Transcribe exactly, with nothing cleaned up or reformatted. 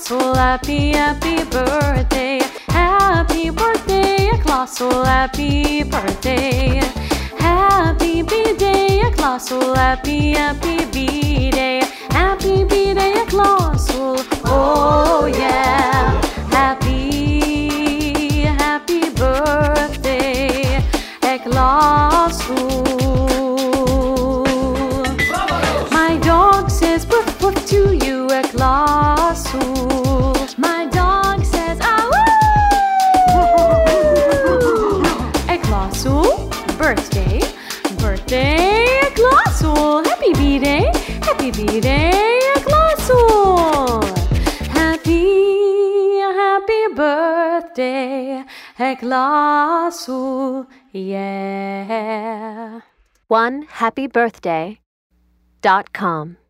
Klasul, happy, happy birthday. Happy birthday, Klasul, happy birthday. Happy B-Day, Klasul, happy, happy B-Day. Happy B-Day, Klasul, oh yeah. Happy, happy birthday, Klasul. My dog says woof woof to you, Klasul. My dog says ah woo. Klasul, birthday, birthday, Klasul. Happy B-Day, happy B-Day, Klasul. Happy, happy birthday, Klasul, yeah. one happy birthday dot com